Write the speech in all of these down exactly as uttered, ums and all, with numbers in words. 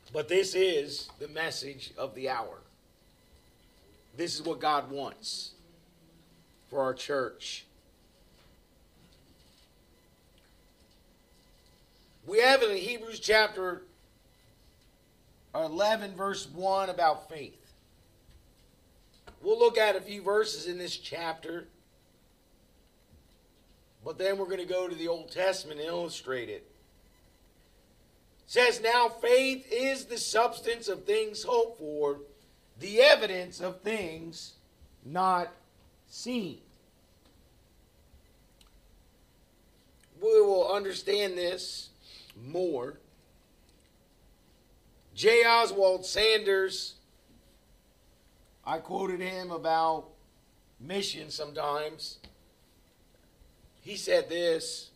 But this is the message of the hour. This is what God wants for our church. We have in Hebrews chapter eleven, verse one, about faith. We'll look at a few verses in this chapter, but then we're going to go to the Old Testament and illustrate it. It says, now faith is the substance of things hoped for, the evidence of things not seen. We will understand this more. J. Oswald Sanders, I quoted him about mission sometimes. He said this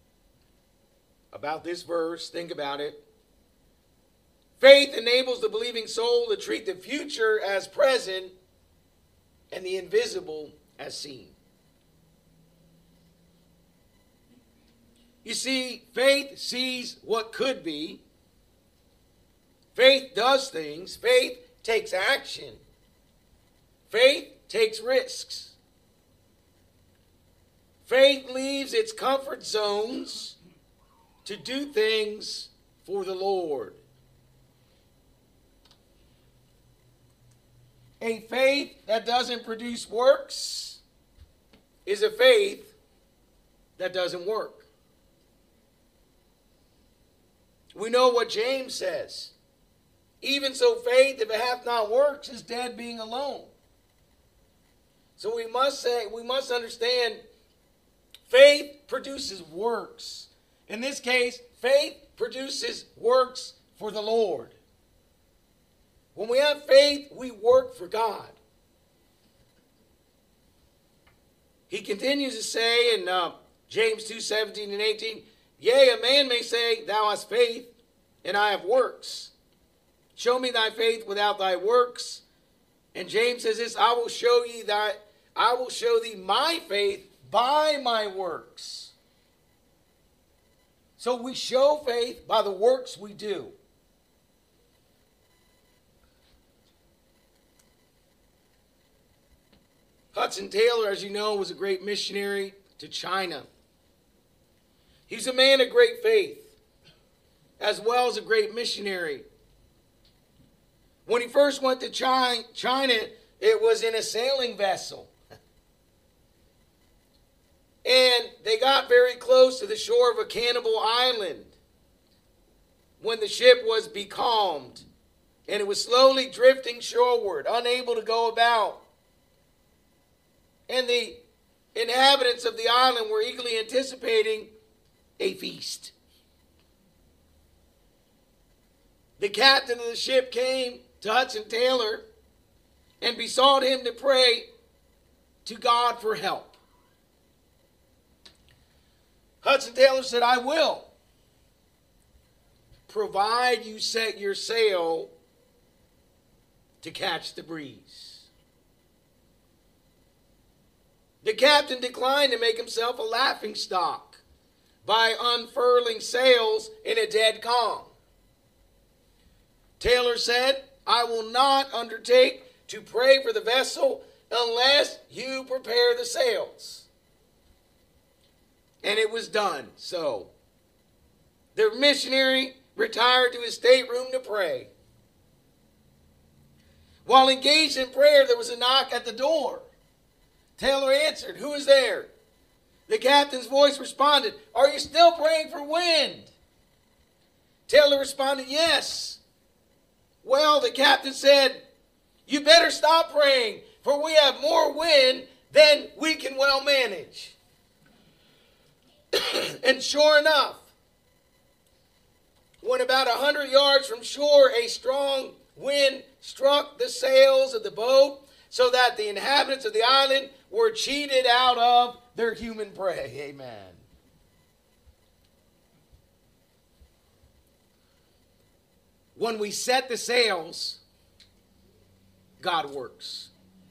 about this verse. Think about it. Faith enables the believing soul to treat the future as present and the invisible as seen. You see, faith sees what could be. Faith does things. Faith takes action. Faith takes risks. Faith leaves its comfort zones to do things for the Lord. A faith that doesn't produce works is a faith that doesn't work. We know what James says. Even so, faith, if it hath not works, is dead being alone. So we must say, we must understand, faith produces works. In this case, faith produces works for the Lord. When we have faith, we work for God. He continues to say in uh, James two, seventeen and eighteen, yea, a man may say, thou hast faith, and I have works. Show me thy faith without thy works. And James says this, I will show ye thy, I will show thee my faith by my works. So we show faith by the works we do. Hudson Taylor, as you know, was a great missionary to China. He was a man of great faith, as well as a great missionary. When he first went to China, it was in a sailing vessel. And they got very close to the shore of a cannibal island when the ship was becalmed. And it was slowly drifting shoreward, unable to go about. And the inhabitants of the island were eagerly anticipating a feast. The captain of the ship came to Hudson Taylor and besought him to pray to God for help. Hudson Taylor said, I will, provide you set your sail to catch the breeze. The captain declined to make himself a laughingstock by unfurling sails in a dead calm. Taylor said, I will not undertake to pray for the vessel unless you prepare the sails. And it was done so. The missionary retired to his stateroom to pray. While engaged in prayer, there was a knock at the door. Taylor answered, who is there? The captain's voice responded, are you still praying for wind? Taylor responded, yes. Well, the captain said, you better stop praying, for we have more wind than we can well manage. And sure enough, when about a hundred yards from shore, a strong wind struck the sails of the boat, so that the inhabitants of the island were cheated out of their human prey. Amen. When we set the sails, God works.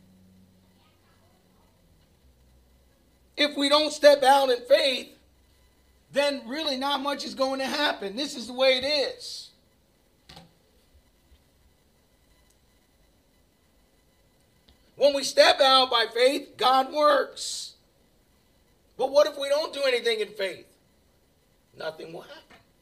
If we don't step out in faith, then really not much is going to happen. This is the way it is. When we step out by faith, God works. But what if we don't do anything in faith? Nothing will happen.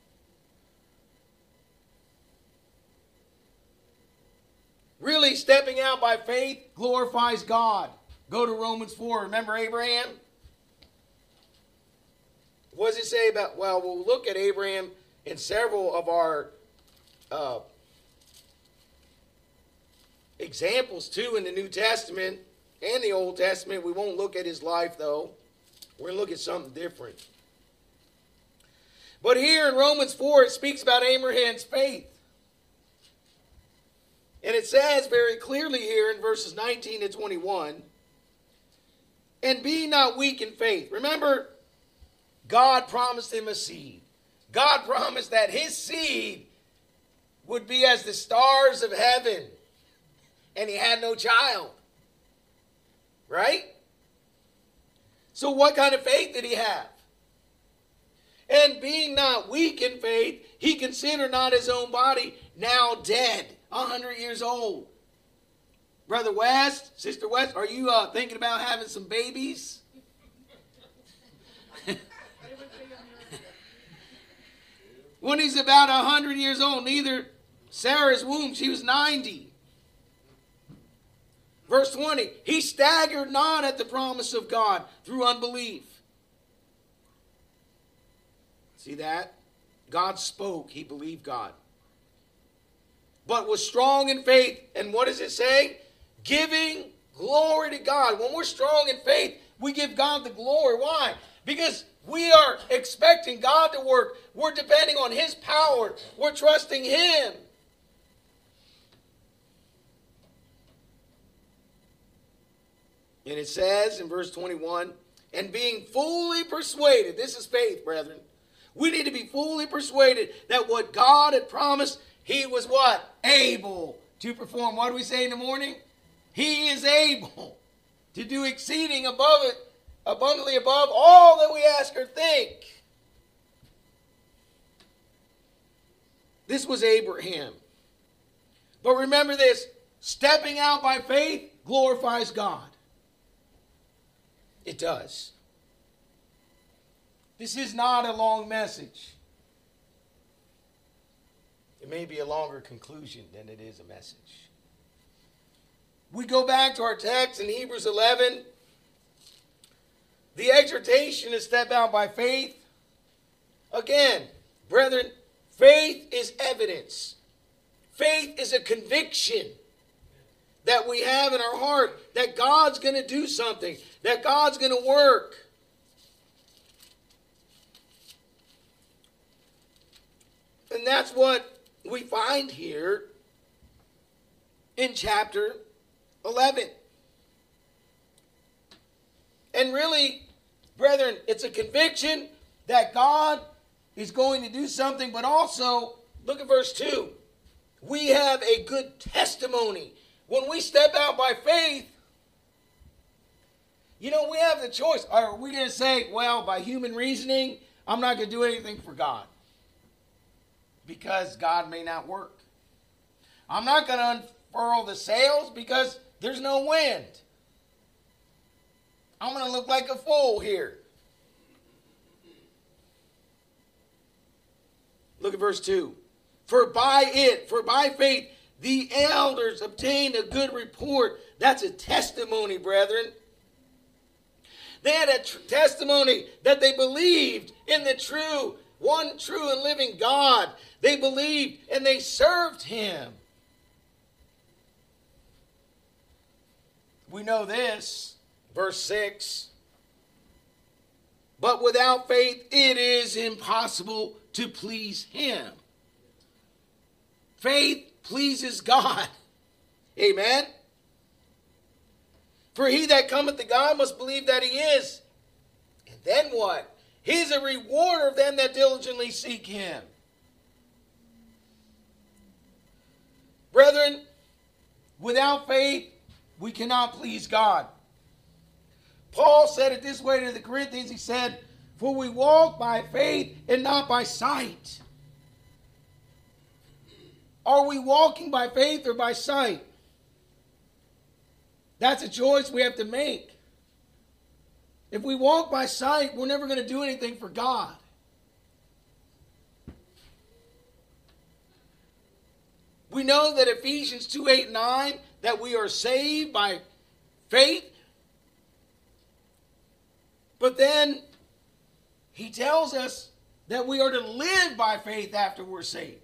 Really, stepping out by faith glorifies God. Go to Romans four. Remember Abraham? What does it say about, well, we'll look at Abraham in several of our uh, examples too in the New Testament and the Old Testament. We won't look at his life though. We're going to look at something different. But here in Romans four, it speaks about Abraham's faith. And it says very clearly here in verses nineteen to twenty-one, and be not weak in faith. Remember, God promised him a seed. God promised that his seed would be as the stars of heaven. And he had no child. Right? So what kind of faith did he have? And being not weak in faith, he considered not his own body now dead, a hundred years old. Brother West, Sister West, are you uh, thinking about having some babies? When he's about a hundred years old, neither Sarah's womb, she was ninety. Verse twenty, he staggered not at the promise of God through unbelief. See that? God spoke, he believed God. But was strong in faith, and what does it say? Giving glory to God. When we're strong in faith, we give God the glory. Why? Because we are expecting God to work. We're depending on his power. We're trusting him. And it says in verse twenty-one, and being fully persuaded, this is faith, brethren. We need to be fully persuaded that what God had promised, he was what? Able to perform. What do we say in the morning? He is able to do exceeding above it, abundantly above all that we ask or think. This was Abraham. But remember this, stepping out by faith glorifies God. It does. This is not a long message. It may be a longer conclusion than it is a message. We go back to our text in Hebrews eleven. The exhortation is step out by faith. Again, brethren, faith is evidence. Faith is a conviction that we have in our heart that God's going to do something, that God's going to work. And that's what we find here in chapter eleven. And really, brethren, it's a conviction that God is going to do something, but also, look at verse two. We have a good testimony. When we step out by faith, you know, we have the choice. Are we going to say, well, by human reasoning, I'm not going to do anything for God because God may not work. I'm not going to unfurl the sails because there's no wind. I'm going to look like a fool here. Look at verse two. For by it, for by faith, the elders obtained a good report. That's a testimony, brethren. They had a tr- testimony that they believed in the true, one true and living God. They believed and they served him. We know this, verse six. But without faith, it is impossible to please him. Faith pleases God. Amen. For he that cometh to God must believe that he is. And then what? He's a rewarder of them that diligently seek him. Brethren, without faith, we cannot please God. Paul said it this way to the Corinthians. He said, for we walk by faith and not by sight. Are we walking by faith or by sight? That's a choice we have to make. If we walk by sight, we're never going to do anything for God. We know that Ephesians two, eight, nine, that we are saved by faith. But then he tells us that we are to live by faith after we're saved.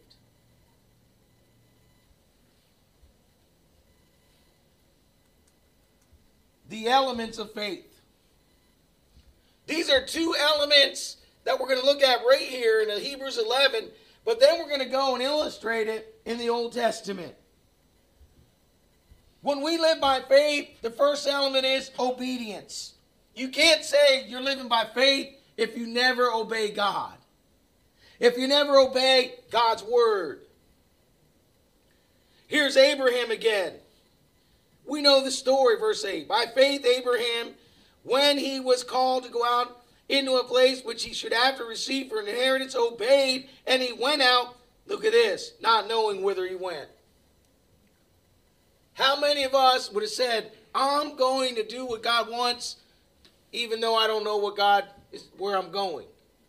The elements of faith. These are two elements that we're going to look at right here in Hebrews eleven, but then we're going to go and illustrate it in the Old Testament. When we live by faith, the first element is obedience. You can't say you're living by faith if you never obey God. If you never obey God's word. Here's Abraham again. We know the story, verse eight. By faith, Abraham, when he was called to go out into a place which he should have to receive for an inheritance, obeyed, and he went out, look at this, not knowing whither he went. How many of us would have said, I'm going to do what God wants, even though I don't know what God is, where I'm going?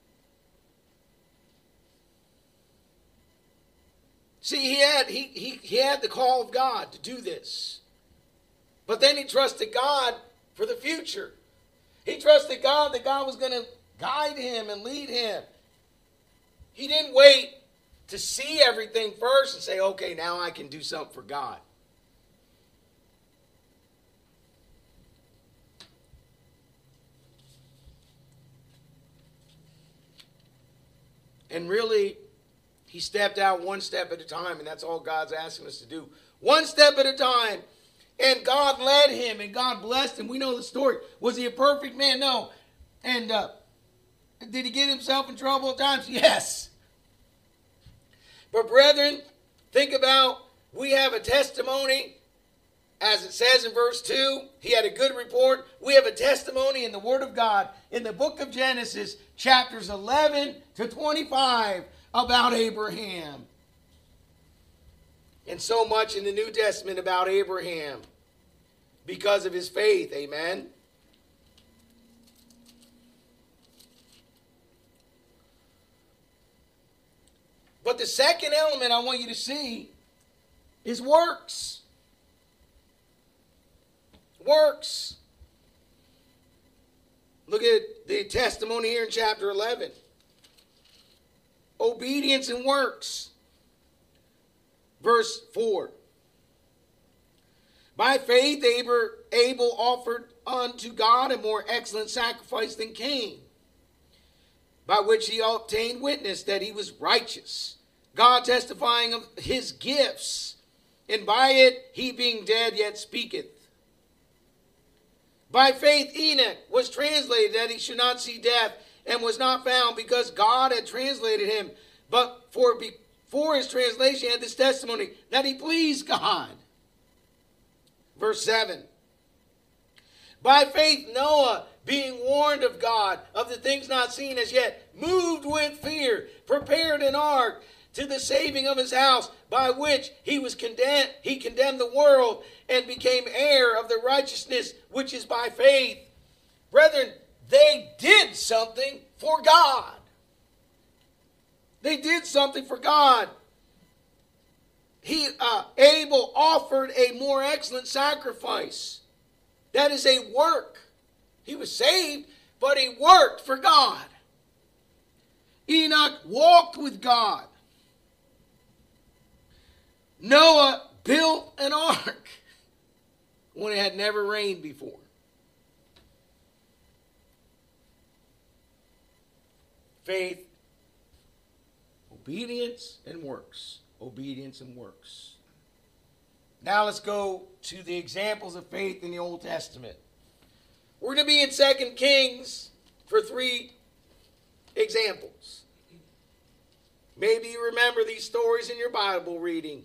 See, he had, he, he, he had the call of God to do this. But then he trusted God for the future. He trusted God that God was going to guide him and lead him. He didn't wait to see everything first and say, okay, now I can do something for God. And really, he stepped out one step at a time, and that's all God's asking us to do. One step at a time. And God led him, and God blessed him. We know the story. Was he a perfect man? No. And uh, did he get himself in trouble at times? Yes. But brethren, think about, we have a testimony, as it says in verse two. He had a good report. We have a testimony in the Word of God in the book of Genesis, chapters eleven to twenty-five, about Abraham. And so much in the New Testament about Abraham because of his faith. Amen. But the second element I want you to see is works. Works. Look at the testimony here in chapter eleven. Obedience and works. Verse four. By faith Abel offered unto God a more excellent sacrifice than Cain, by which he obtained witness that he was righteous, God testifying of his gifts, and by it he being dead yet speaketh. By faith Enoch was translated that he should not see death, and was not found, because God had translated him, but for be For his translation had this testimony that he pleased God. Verse seven. By faith Noah, being warned of God of the things not seen as yet, moved with fear, prepared an ark to the saving of his house, by which he was condemned, he condemned the world, and became heir of the righteousness which is by faith. Brethren, they did something for God. They did something for God. He, uh, Abel offered a more excellent sacrifice. That is a work. He was saved, but he worked for God. Enoch walked with God. Noah built an ark when it had never rained before. Faith, obedience, and works. Obedience and works. Now let's go to the examples of faith in the Old Testament. We're going to be in Second Kings for three examples. Maybe you remember these stories in your Bible reading,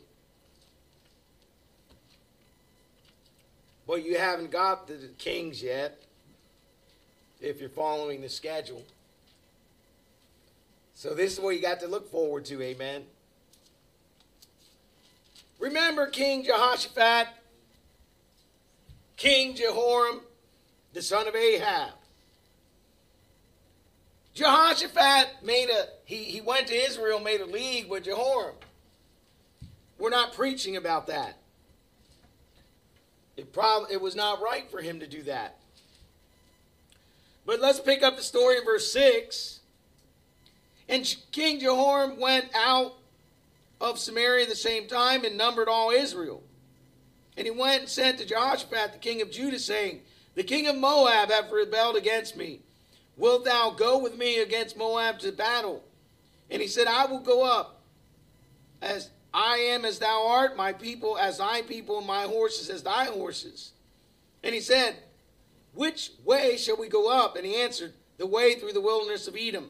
but you haven't got to the Kings yet, if you're following the schedule. So this is what you got to look forward to, amen. Remember King Jehoshaphat? King Jehoram, the son of Ahab. Jehoshaphat made a, he, he went to Israel, made a league with Jehoram. We're not preaching about that. It, prob- it was not right for him to do that. But let's pick up the story in verse six. And King Jehoram went out of Samaria at the same time and numbered all Israel. And he went and sent to Jehoshaphat, the king of Judah, saying, the king of Moab hath rebelled against me. Wilt thou go with me against Moab to battle? And he said, I will go up. As I am as thou art, my people as thy people, and my horses as thy horses. And he said, which way shall we go up? And he answered, the way through the wilderness of Edom.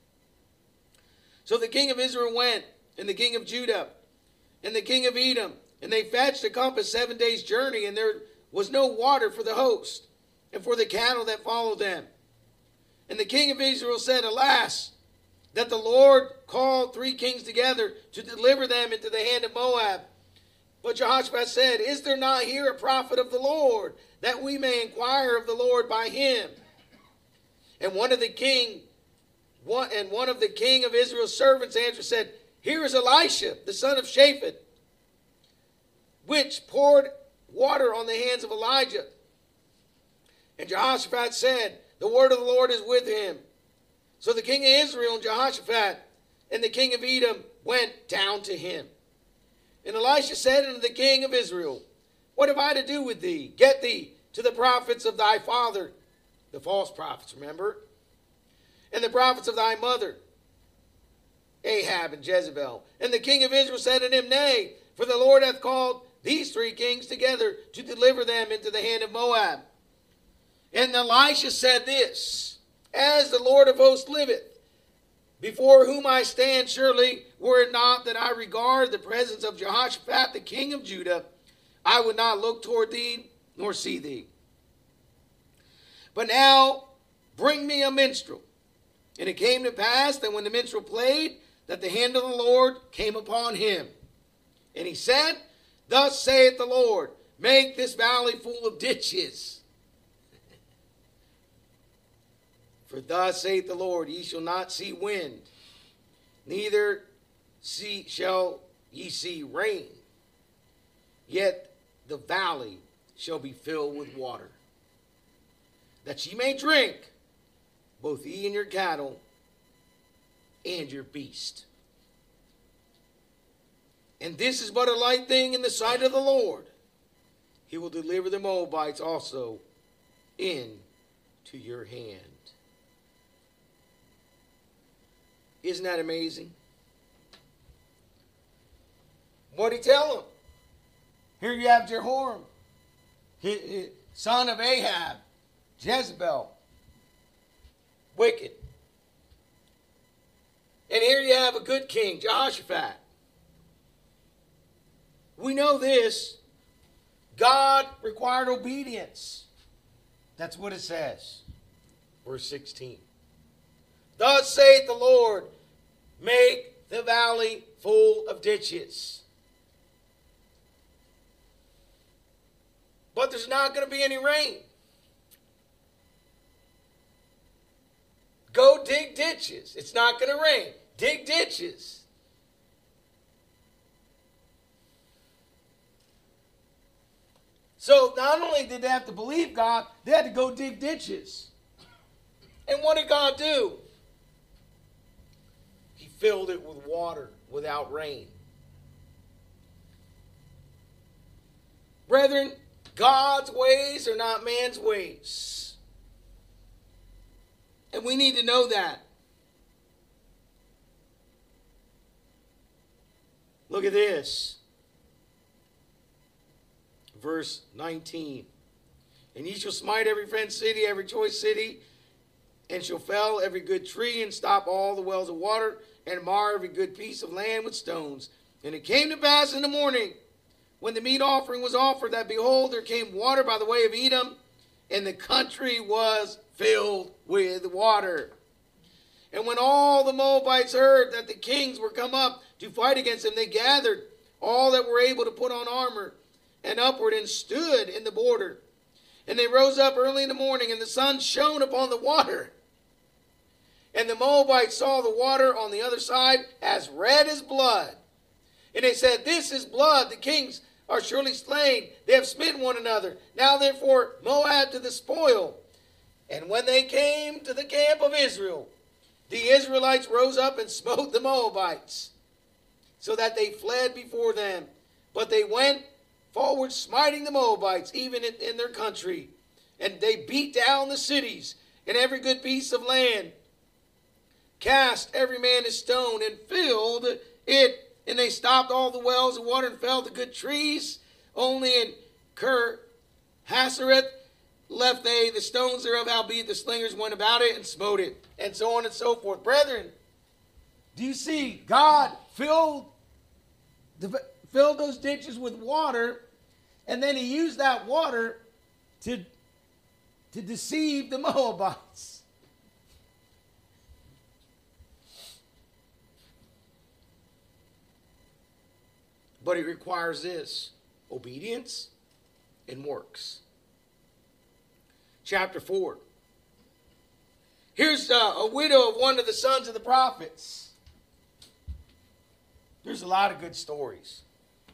So the king of Israel went, and the king of Judah, and the king of Edom, and they fetched a compass seven days' journey, and there was no water for the host, and for the cattle that followed them. And the king of Israel said, alas, that the Lord called three kings together to deliver them into the hand of Moab. But Jehoshaphat said, is there not here a prophet of the Lord, that we may inquire of the Lord by him? And one of the king, one, and one of the king of Israel's servants answered, said, here is Elisha, the son of Shaphat, which poured water on the hands of Elijah. And Jehoshaphat said, the word of the Lord is with him. So the king of Israel and Jehoshaphat and the king of Edom went down to him. And Elisha said unto the king of Israel, what have I to do with thee? Get thee to the prophets of thy father, the false prophets, remember, and the prophets of thy mother, Ahab and Jezebel. And the king of Israel said unto him, nay, for the Lord hath called these three kings together to deliver them into the hand of Moab. And Elisha said this, as the Lord of hosts liveth, before whom I stand, surely were it not that I regard the presence of Jehoshaphat, the king of Judah, I would not look toward thee, nor see thee. But now bring me a minstrel. And it came to pass that when the minstrel played, that the hand of the Lord came upon him. And he said, thus saith the Lord, make this valley full of ditches. For thus saith the Lord, ye shall not see wind, neither see, shall ye see rain, yet the valley shall be filled with water, that ye may drink, both ye and your cattle, and your beast. And this is but a light thing in the sight of the Lord. He will deliver the Moabites also into your hand. Isn't that amazing? What did he tell him? Here you have Jehoram, his, his son of Ahab, Jezebel, wicked. And here you have a good king, Jehoshaphat. We know this. God required obedience. That's what it says. Verse sixteen. Thus saith the Lord, make the valley full of ditches. But there's not going to be any rain. Go dig ditches. It's not going to rain. Dig ditches. So not only did they have to believe God, they had to go dig ditches. And what did God do? He filled it with water without rain. Brethren, God's ways are not man's ways. And we need to know that. Look at this. Verse nineteen. And ye shall smite every fenced city, every choice city, and shall fell every good tree, and stop all the wells of water, and mar every good piece of land with stones. And it came to pass in the morning, when the meat offering was offered, that behold, there came water by the way of Edom, and the country was filled with water. And when all the Moabites heard that the kings were come up to fight against them, they gathered all that were able to put on armor, and upward, and stood in the border. And they rose up early in the morning, and the sun shone upon the water. And the Moabites saw the water on the other side as red as blood. And they said, this is blood. The kings are surely slain. They have smitten one another. Now therefore Moab to the spoil. And when they came to the camp of Israel, the Israelites rose up and smote the Moabites, so that they fled before them. But they went forward, smiting the Moabites, even in, in their country. And they beat down the cities and every good piece of land, cast every man his stone, and filled it. And they stopped all the wells of water and felled the good trees. Only in Ker Hasereth left they the stones thereof, howbeit the slingers went about it and smote it, and so on and so forth. Brethren, do you see God filled, the, filled those ditches with water, and then he used that water to, to deceive the Moabites? But it requires this: obedience and works. Chapter four. Here's uh, a widow of one of the sons of the prophets. There's a lot of good stories.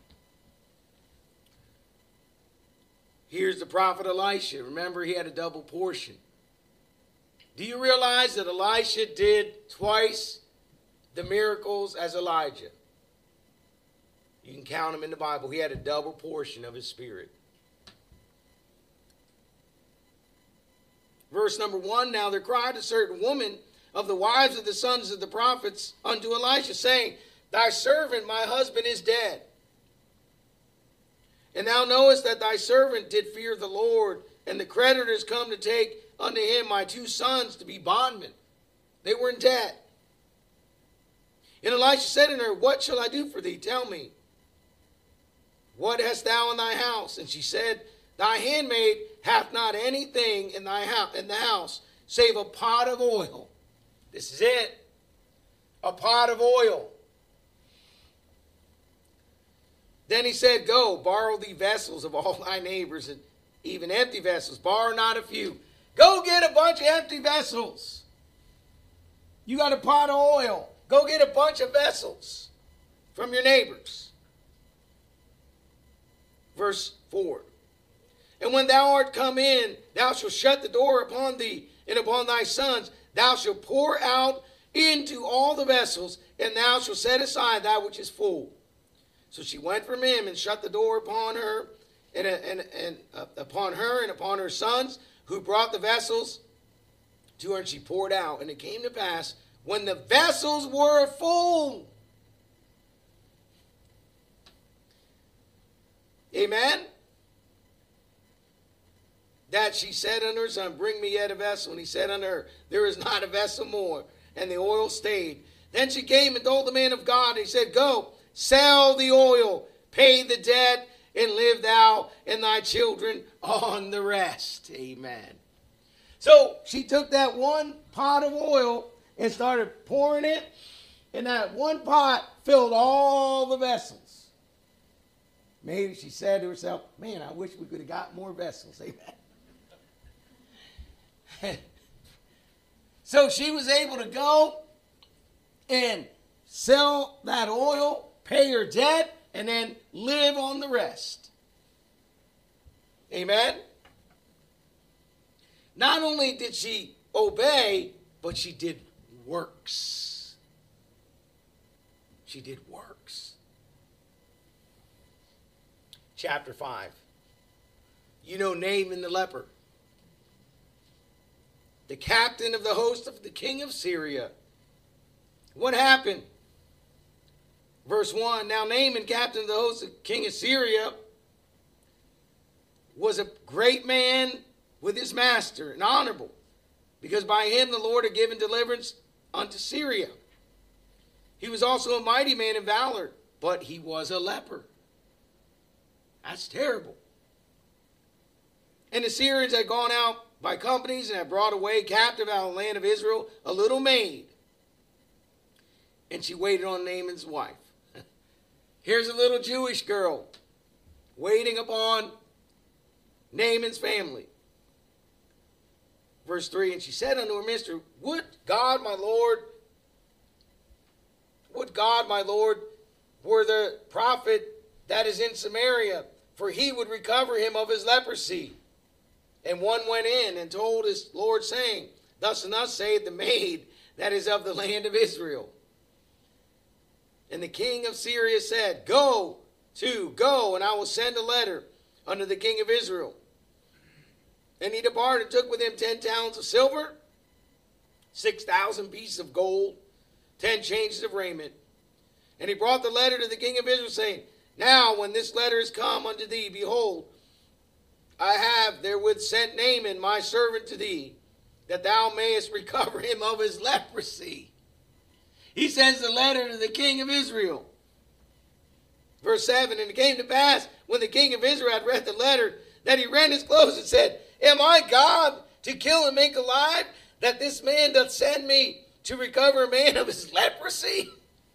Here's the prophet Elisha. Remember, he had a double portion. Do you realize that Elisha did twice the miracles as Elijah? You can count them in the Bible. He had a double portion of his spirit. Verse number one, now there cried a certain woman of the wives of the sons of the prophets unto Elisha, saying, thy servant, my husband, is dead. And thou knowest that thy servant did fear the Lord, and the creditors come to take unto him my two sons to be bondmen. They were in debt. And Elisha said unto her, what shall I do for thee? Tell me. What hast thou in thy house? And she said, thy handmaid hath not anything in thy house in the house, save a pot of oil. This is it. A pot of oil. Then he said, go, borrow thee vessels of all thy neighbors, and even empty vessels. Borrow not a few. Go get a bunch of empty vessels. You got a pot of oil. Go get a bunch of vessels from your neighbors. Verse four. And when thou art come in, thou shalt shut the door upon thee and upon thy sons. Thou shalt pour out into all the vessels, and thou shalt set aside that which is full. So she went from him and shut the door upon her and, and, and uh, upon her and upon her sons, who brought the vessels to her, and she poured out. And it came to pass, when the vessels were full. Amen. That she said unto her son, bring me yet a vessel. And he said unto her, there is not a vessel more. And the oil stayed. Then she came and told the man of God, and he said, go, sell the oil, pay the debt, and live thou and thy children on the rest. Amen. So she took that one pot of oil and started pouring it, and that one pot filled all the vessels. Maybe she said to herself, man, I wish we could have got more vessels. Amen. So she was able to go and sell that oil, pay her debt, and then live on the rest. Amen. Not only did she obey, but she did works. She did works. Chapter five. You know Naaman the leper, the captain of the host of the king of Syria. What happened? Verse one, now Naaman, captain of the host of the king of Syria, was a great man with his master and honorable, because by him the Lord had given deliverance unto Syria. He was also a mighty man in valor, but he was a leper. That's terrible. And the Syrians had gone out by companies and had brought away captive out of the land of Israel a little maid. And she waited on Naaman's wife. Here's a little Jewish girl waiting upon Naaman's family. verse three, and she said unto her mistress, Would God, my Lord, would God, my Lord, were the prophet that is in Samaria, for he would recover him of his leprosy. And one went in and told his Lord, saying, Thus and thus saith the maid that is of the land of Israel. And the king of Syria said, Go to, go, and I will send a letter unto the king of Israel. And he departed and took with him ten talents of silver, six thousand pieces of gold, ten changes of raiment. And he brought the letter to the king of Israel, saying, Now when this letter is come unto thee, behold, I have therewith sent Naaman my servant to thee, that thou mayest recover him of his leprosy. He sends the letter to the king of Israel. Verse seven, And it came to pass, when the king of Israel had read the letter, that he rent his clothes and said, Am I God to kill and make alive, that this man doth send me to recover a man of his leprosy?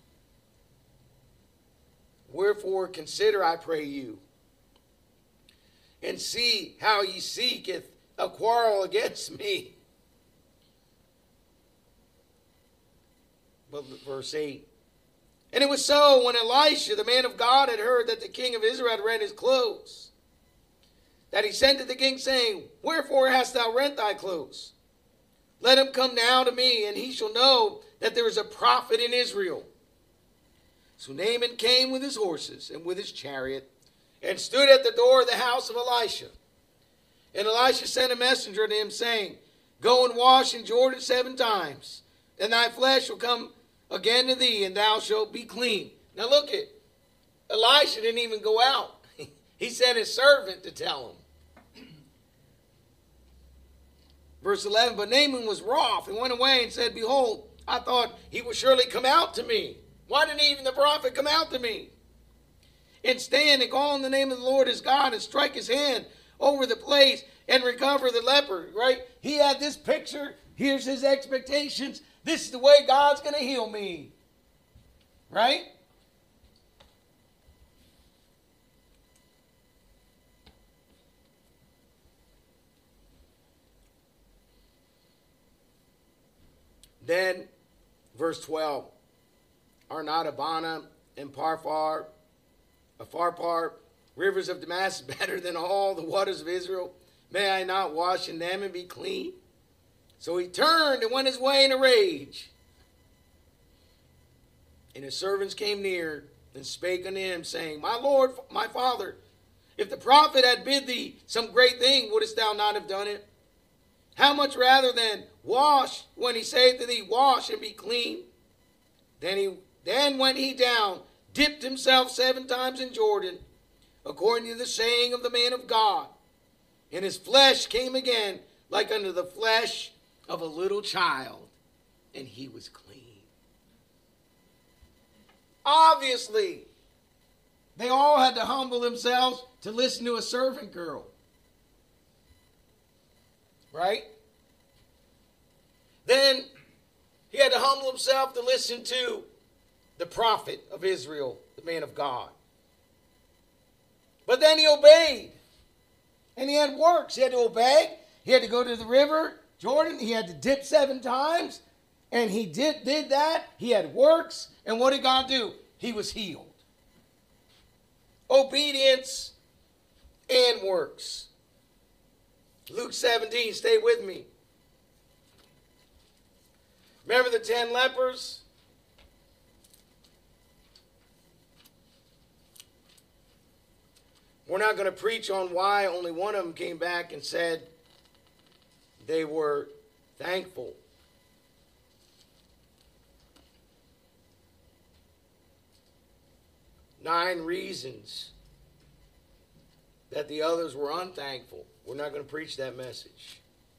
Wherefore consider, I pray you, and see how ye seeketh a quarrel against me. But verse eight. And it was so, when Elisha, the man of God, had heard that the king of Israel had rent his clothes, that he sent to the king, saying, Wherefore hast thou rent thy clothes? Let him come now to me, and he shall know that there is a prophet in Israel. So Naaman came with his horses and with his chariot, and stood at the door of the house of Elisha. And Elisha sent a messenger to him, saying, Go and wash in Jordan seven times, and thy flesh will come again to thee, and thou shalt be clean. Now look at, Elisha didn't even go out. He sent his servant to tell him. Verse eleven, But Naaman was wroth, and went away, and said, Behold, I thought he would surely come out to me. Why didn't even the prophet come out to me? And stand and call on the name of the Lord his God, and strike his hand over the place, and recover the leper. Right? He had this picture. Here's his expectations. This is the way God's going to heal me. Right? Then, verse twelve, Are not Abana and Parfar, Pharpar, rivers of Damascus, better than all the waters of Israel? May I not wash in them and be clean? So he turned and went his way in a rage. And his servants came near and spake unto him, saying, My Lord, my father, if the prophet had bid thee some great thing, wouldest thou not have done it? How much rather than wash, when he saith to thee, Wash and be clean? Then he then went he down, dipped himself seven times in Jordan, according to the saying of the man of God. And his flesh came again like unto the flesh of a little child, and he was clean. Obviously, they all had to humble themselves to listen to a servant girl. Right? Then he had to humble himself to listen to the prophet of Israel, the man of God. But then he obeyed. And he had works. He had to obey. He had to go to the river, Jordan. He had to dip seven times. And he did, did that. He had works. And what did God do? He was healed. Obedience and works. Luke seventeen, stay with me. Remember the ten lepers? We're not going to preach on why only one of them came back and said they were thankful. Nine reasons that the others were unthankful. We're not going to preach that message.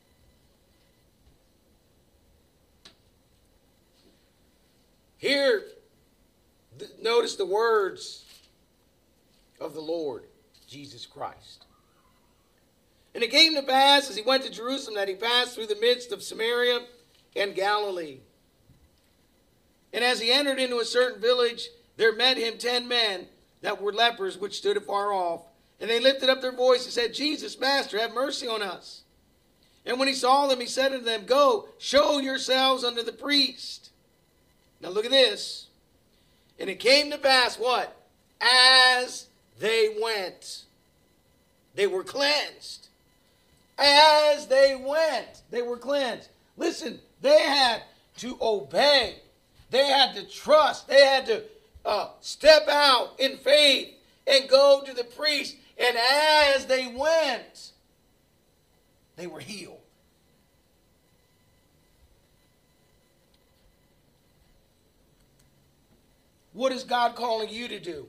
Here, th- notice the words of the Lord Jesus Christ. And it came to pass, as he went to Jerusalem, that he passed through the midst of Samaria and Galilee. And as he entered into a certain village, there met him ten men that were lepers, which stood afar off. And they lifted up their voice and said, Jesus, Master, have mercy on us. And when he saw them, he said unto them, Go, show yourselves unto the priest. Now look at this. And it came to pass, what? As they went, they were cleansed. As they went, they were cleansed. Listen, they had to obey. They had to trust. They had to uh, step out in faith and go to the priest. And as they went, they were healed. What is God calling you to do?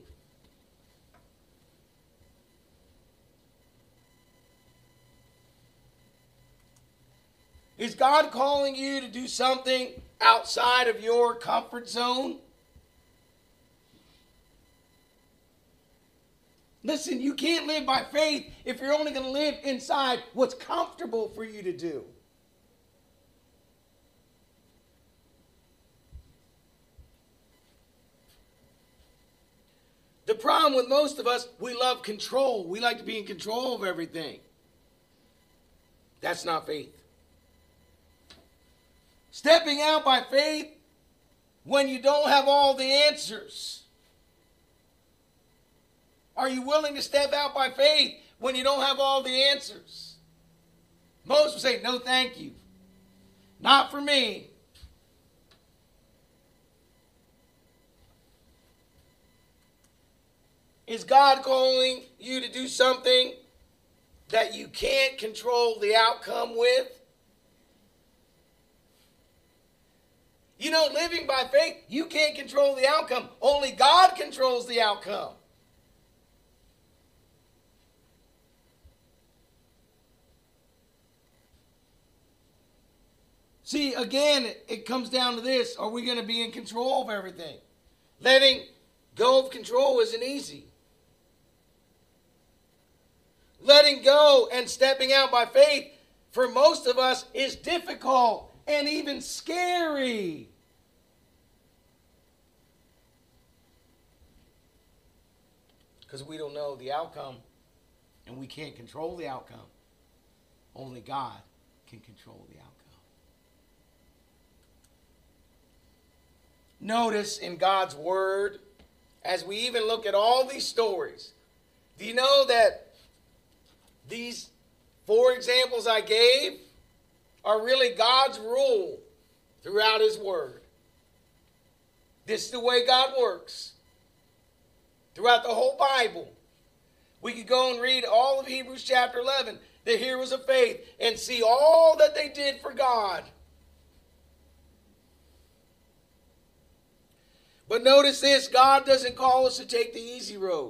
Is God calling you to do something outside of your comfort zone? Listen, you can't live by faith if you're only going to live inside what's comfortable for you to do. The problem with most of us, we love control. We like to be in control of everything. That's not faith. Stepping out by faith when you don't have all the answers. Are you willing to step out by faith when you don't have all the answers? Most will say, no, thank you. Not for me. Is God calling you to do something that you can't control the outcome with? You know, living by faith, you can't control the outcome. Only God controls the outcome. See, again, it comes down to this. Are we going to be in control of everything? Letting go of control isn't easy. Letting go and stepping out by faith, for most of us, is difficult and even scary. Because we don't know the outcome and we can't control the outcome. Only God can control the outcome. Notice in God's word, as we even look at all these stories, do you know that these four examples I gave are really God's rule throughout his word? This is the way God works. Throughout the whole Bible. We could go and read all of Hebrews chapter eleven, the heroes of faith, and see all that they did for God. But notice this, God doesn't call us to take the easy road.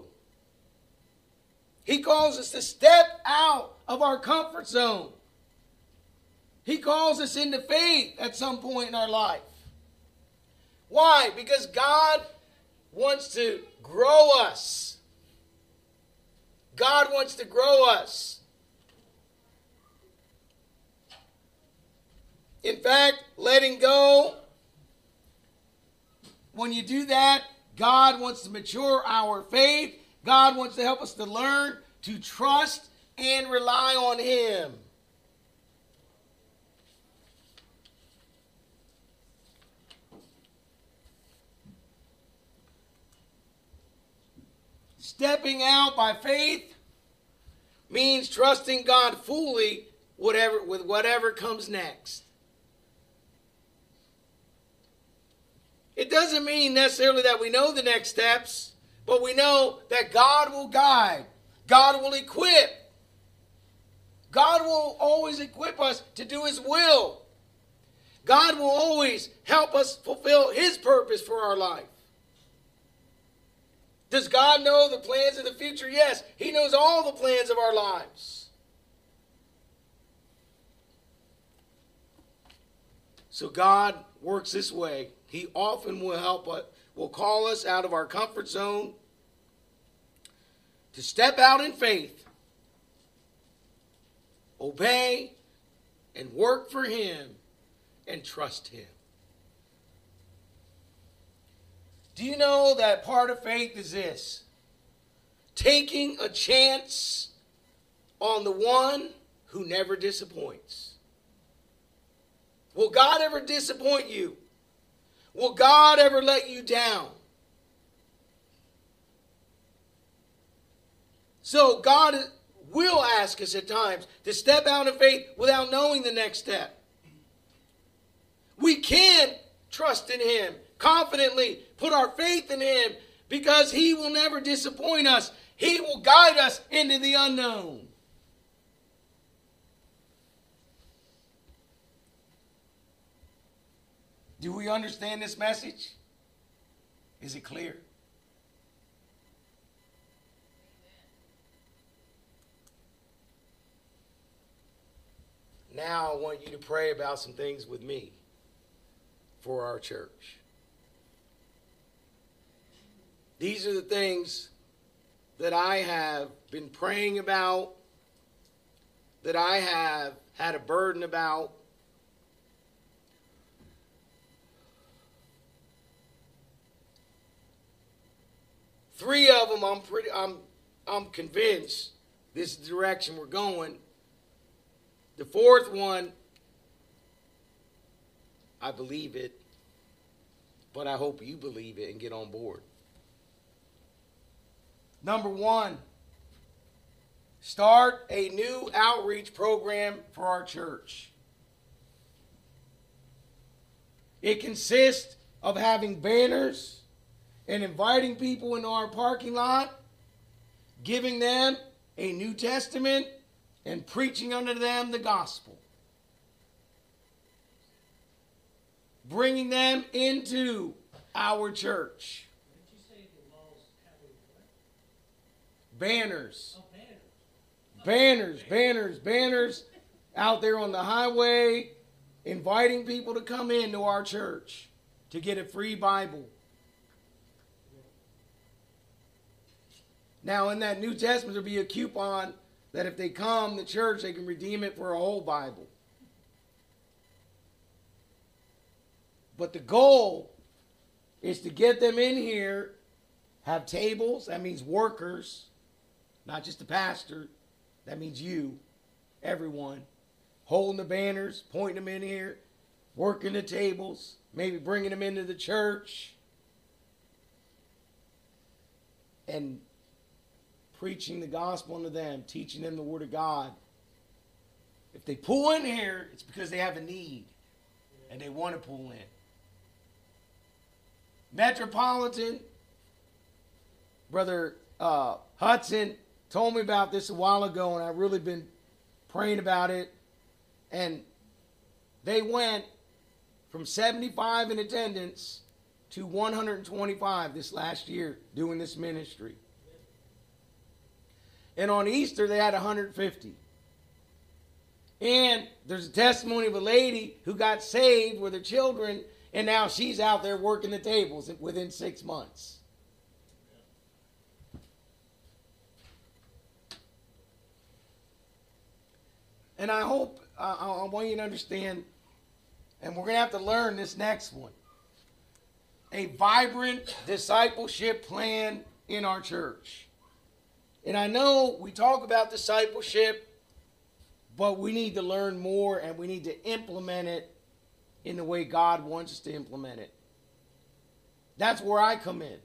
He calls us to step out of our comfort zone. He calls us into faith at some point in our life. Why? Because God wants to grow us. God wants to grow us. In fact, letting go, when you do that, God wants to mature our faith. God wants to help us to learn to trust and rely on him. Stepping out by faith means trusting God fully whatever, with whatever comes next. It doesn't mean necessarily that we know the next steps, but we know that God will guide. God will equip. God will always equip us to do his will. God will always help us fulfill his purpose for our life. Does God know the plans of the future? Yes, he knows all the plans of our lives. So God works this way. He often will help us, will call us out of our comfort zone to step out in faith, obey, and work for him and trust him. Do you know that part of faith is this? Taking a chance on the one who never disappoints. Will God ever disappoint you? Will God ever let you down? So God will ask us at times to step out in faith without knowing the next step. We can trust in Him, confidently put our faith in Him, because He will never disappoint us. He will guide us into the unknown. Do we understand this message? Is it clear? Now I want you to pray about some things with me for our church. These are the things that I have been praying about, that I have had a burden about. Three of them, I'm pretty, I'm, I'm convinced this is the direction we're going. The fourth one, I believe it, but I hope you believe it and get on board. Number one, start a new outreach program for our church. It consists of having banners and inviting people into our parking lot, giving them a New Testament, and preaching unto them the gospel. Bringing them into our church. Banners. Banners, banners, banners out there on the highway, inviting people to come into our church to get a free Bible. Now, in that New Testament, there'll be a coupon that if they come to church, they can redeem it for a whole Bible. But the goal is to get them in here, have tables, that means workers, not just the pastor, that means you, everyone, holding the banners, pointing them in here, working the tables, maybe bringing them into the church, and preaching the gospel unto them, teaching them the Word of God. If they pull in here, it's because they have a need and they want to pull in. Metropolitan, Brother uh, Hudson told me about this a while ago, and I've really been praying about it. And they went from seventy-five in attendance to one hundred twenty-five this last year doing this ministry. And on Easter, they had one hundred fifty. And there's a testimony of a lady who got saved with her children, and now she's out there working the tables within six months. And I hope, uh, I want you to understand, and we're going to have to learn this next one, a vibrant discipleship plan in our church. And I know we talk about discipleship, but we need to learn more and we need to implement it in the way God wants us to implement it. That's where I come in.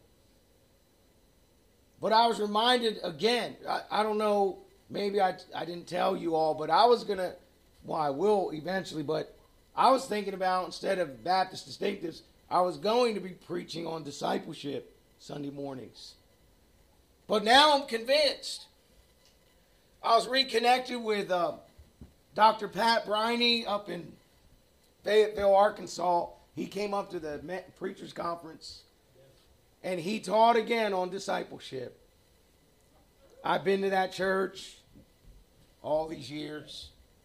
But I was reminded again, I, I don't know, maybe I, I didn't tell you all, but I was going to, well, I will eventually, but I was thinking about, instead of Baptist Distinctives, I was going to be preaching on discipleship Sunday mornings. But now I'm convinced. I was reconnected with uh, Doctor Pat Briney up in Fayetteville, Arkansas. He came up to the preachers conference, and he taught again on discipleship. I've been to that church all these years.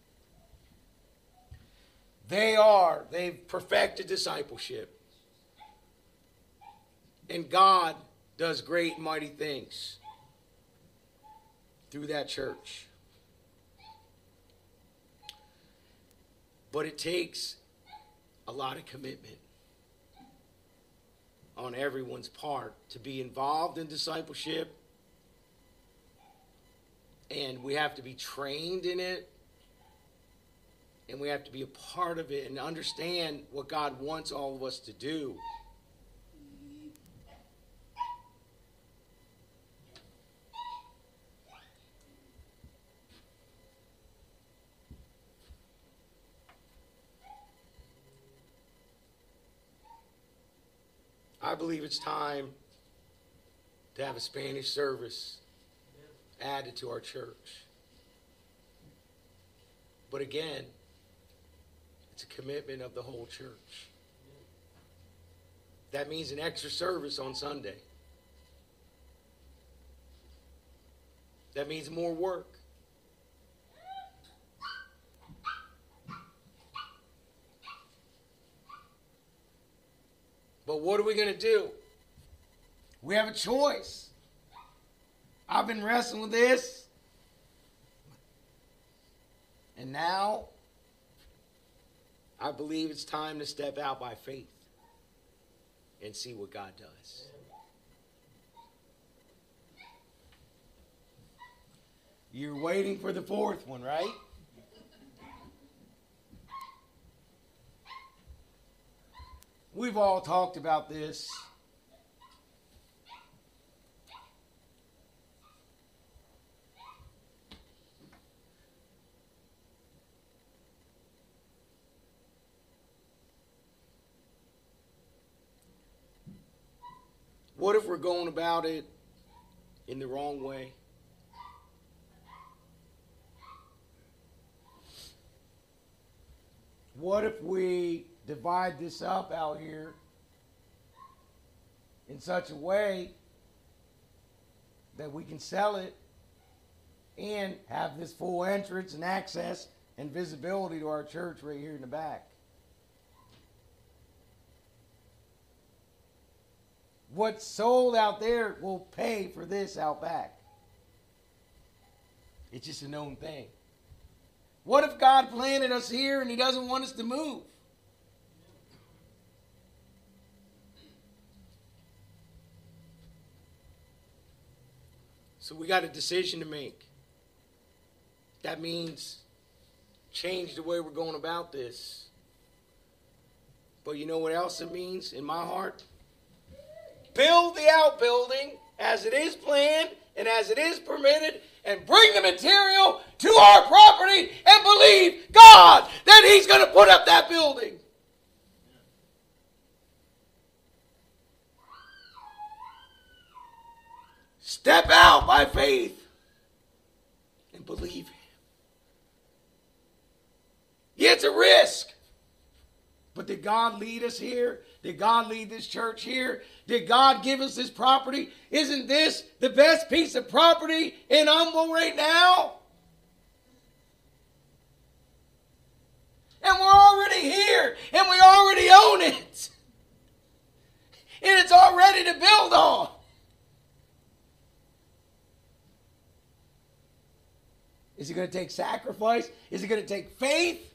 They are, they've perfected discipleship. And God does great and mighty things through that church. But it takes a lot of commitment on everyone's part to be involved in discipleship. And we have to be trained in it. And we have to be a part of it and understand what God wants all of us to do. I believe it's time to have a Spanish service added to our church. But again, it's a commitment of the whole church. That means an extra service on Sunday. That means more work. But what are we going to do? We have a choice. I've been wrestling with this. And now, I believe it's time to step out by faith and see what God does. You're waiting for the fourth one, right? We've all talked about this. What if we're going about it in the wrong way? What if we divide this up out here in such a way that we can sell it and have this full entrance and access and visibility to our church right here in the back? What's sold out there will pay for this out back. It's just a known thing. What if God planted us here and He doesn't want us to move? So we got a decision to make. That means change the way we're going about this. But you know what else it means in my heart? Build the outbuilding as it is planned and as it is permitted, and bring the material to our property and believe God that He's going to put up that building. Step out by faith and believe Him. Yeah, it's a risk. But did God lead us here? Did God lead this church here? Did God give us this property? Isn't this the best piece of property in Humble right now? And we're already here. And we already own it. And it's all ready to build on. Is it going to take sacrifice? Is it going to take faith?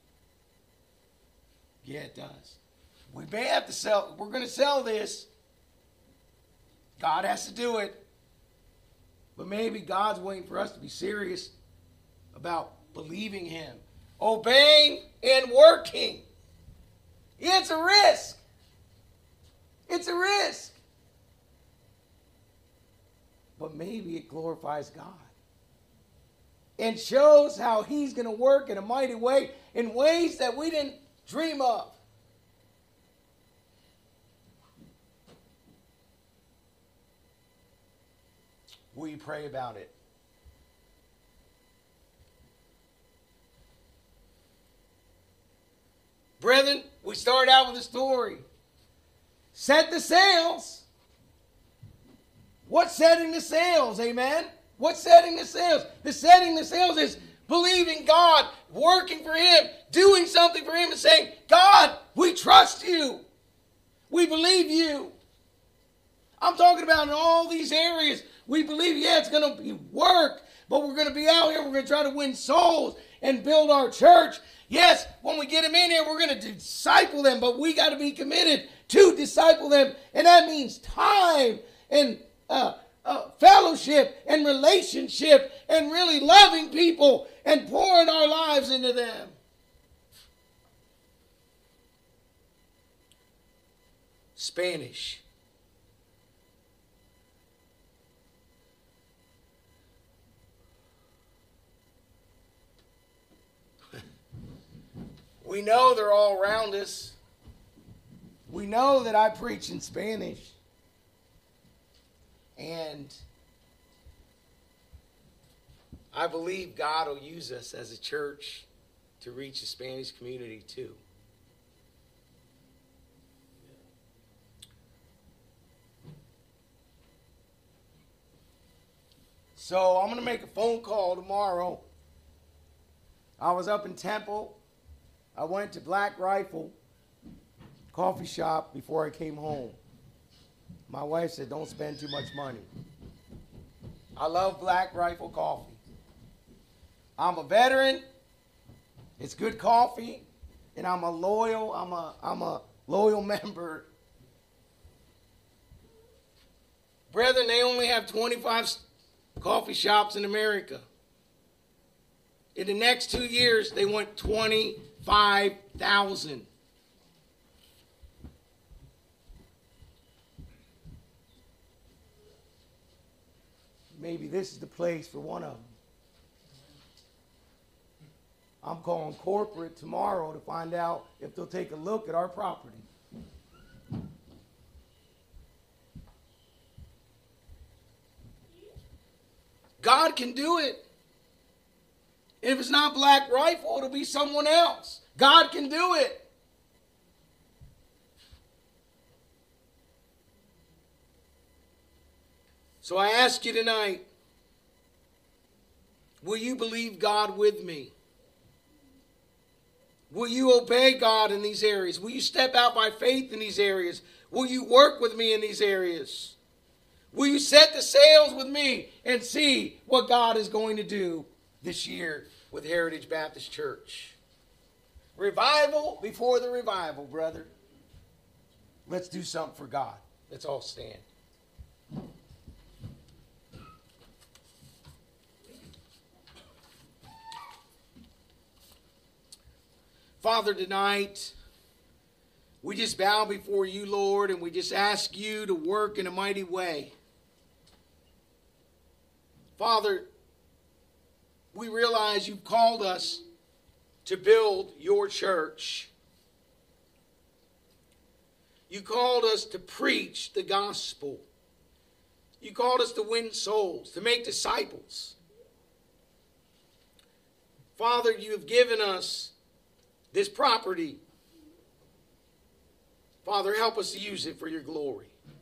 Yeah, it does. We may have to sell. We're going to sell this. God has to do it. But maybe God's waiting for us to be serious about believing Him, obeying and working. It's a risk. It's a risk. But maybe it glorifies God and shows how He's going to work in a mighty way, in ways that we didn't dream of. Will you pray about it? Brethren, we start out with a story. Set the sails. What's setting the sails? Amen? What's setting the sails? The setting the sails is believing God, working for Him, doing something for Him, and saying, God, we trust You. We believe You. I'm talking about in all these areas. We believe, yeah, it's going to be work, but we're going to be out here. We're going to try to win souls and build our church. Yes, when we get them in here, we're going to disciple them, but we got to be committed to disciple them. And that means time and uh, uh, fellowship and relationship and really loving people and pouring our lives into them. Spanish. We know they're all around us. We know that I preach in Spanish. And I believe God will use us as a church to reach the Spanish community too. So I'm going to make a phone call tomorrow. I was up in Temple. I went to Black Rifle coffee shop before I came home. My wife said, don't spend too much money. I love Black Rifle coffee. I'm a veteran. It's good coffee. And I'm a loyal, I'm a, I'm a loyal member. Brethren, they only have twenty-five coffee shops in America. In the next two years, they want twenty-five thousand. Maybe this is the place for one of them. I'm calling corporate tomorrow to find out if they'll take a look at our property. God can do it. If it's not Black Rifle, it'll be someone else. God can do it. So I ask you tonight, will you believe God with me? Will you obey God in these areas? Will you step out by faith in these areas? Will you work with me in these areas? Will you set the sails with me and see what God is going to do this year with Heritage Baptist Church? Revival before the revival, brother. Let's do something for God. Let's all stand. Father, tonight, we just bow before you, Lord, and we just ask you to work in a mighty way. Father, we realize you've called us to build your church. You called us to preach the gospel. You called us to win souls, to make disciples. Father, you have given us this property. Father, help us to use it for your glory.